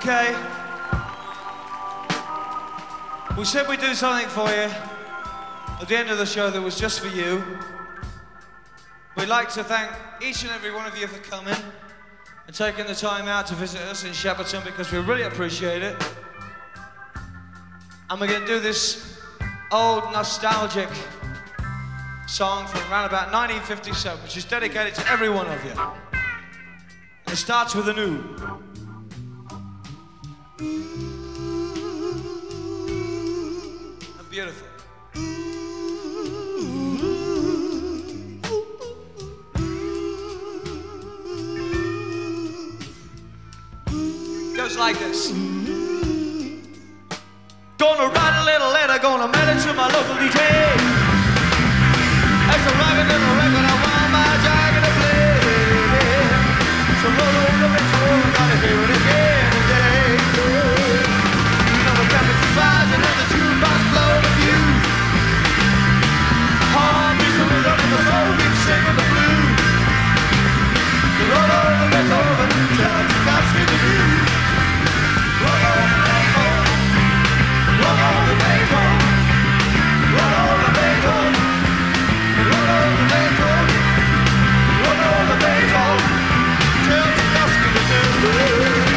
Okay. We said we'd do something for you at the end of the show that was just for you. We'd like to thank each and every one of you for coming and taking the time out to visit us in Shepperton because we really appreciate it. And we're going to do this old nostalgic song from around about 1957, which is dedicated to every one of you. And it starts with an ooh. And beautiful. Goes like this. Gonna write a little letter, gonna mail it to my local DJ. That's a rockin' little record I want my jacket to play. So roll over the tour, gotta hear it again today. You know the temperature rising and the jukebox blowing the view. Heart beats the rhythm and the soul keeps singing the blues. You roll over Beethoven, tell it to God, sing the blues. Roll over Beethoven, roll over Beethoven, roll over Beethoven, roll over Beethoven, roll over Beethoven, tell Tchaikovsky to do it.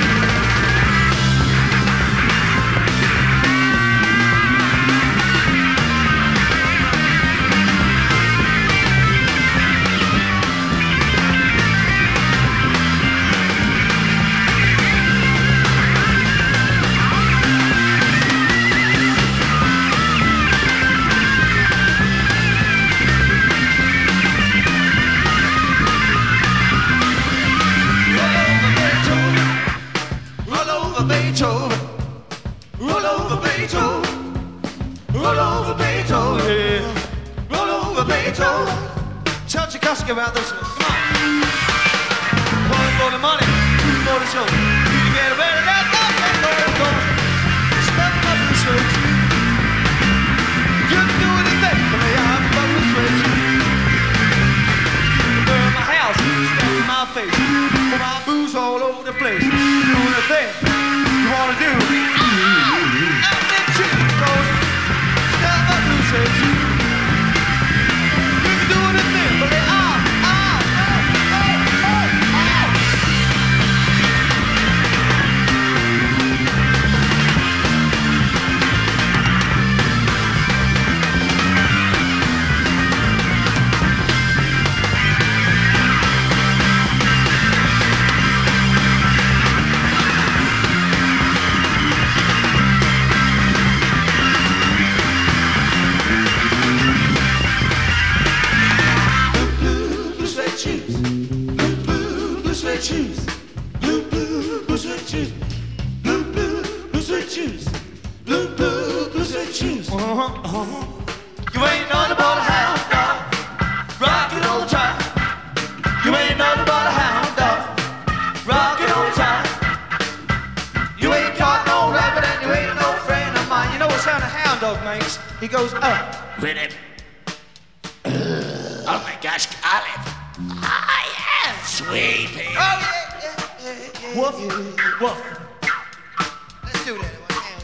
Tell Tchaikovsky about this one. Come on. One for the money, two for the show. You get ready, let's go, let's go, let's go. Step up the switch. You can do anything, but I have to the switch. You can burn my house, step in my face. Put my booze all over the place. Do anything you wanna do. And then she goes, step up the switch. You ain't nothing but a hound dog, rockin' all the time. You ain't nothing but a hound dog, rockin' all the time. You ain't caught no rabbit and you ain't no friend of mine. You know what sound a hound dog makes? He goes up. With it. Oh my gosh, Olive. Ah, yeah, sweet pea. Oh, yeah. Woof, yeah. Woof. Let's do that.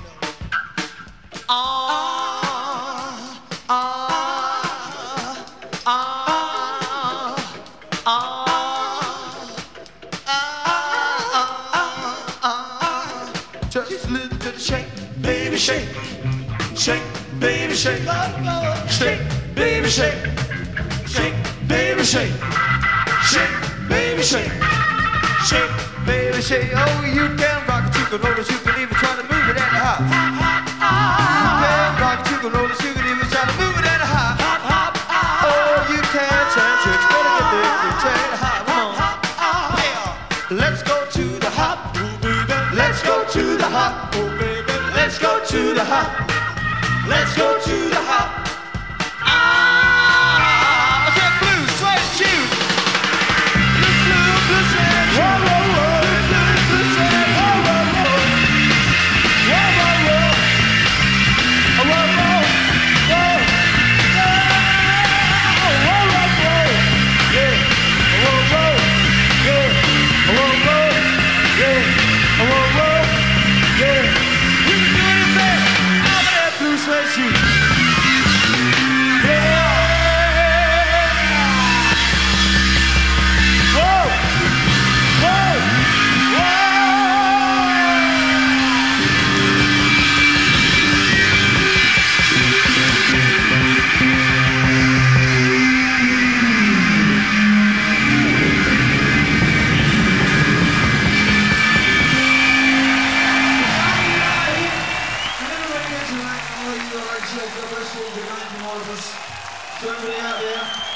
Just listen to the shake, baby shake, shake, baby shake, shake, baby shake, shake, baby shake, shake, baby shake, shake, baby shake. Oh, you can rock it, you can roll it, you can even try to move it at the hop. You can rock it, you can roll it, you can even try to move it at the hop. Oh, you can turn tricks, better get big, you turn the hop. Come on, yeah. Let's go to the hop, ooh baby. Let's go to the hop, oh baby. Let's go to the hop. Let's go to the hop. I said blue suede shoes. Blue suede shoes. Whoa, whoa, whoa. Blue suede shoes. Whoa, whoa, whoa. Whoa, whoa, whoa. Whoa, whoa, whoa. Whoa, whoa, whoa. Yeah. Whoa, whoa. Yeah. Whoa, whoa. Yeah. Whoa, whoa. check the rest of the 19 Turn me out there.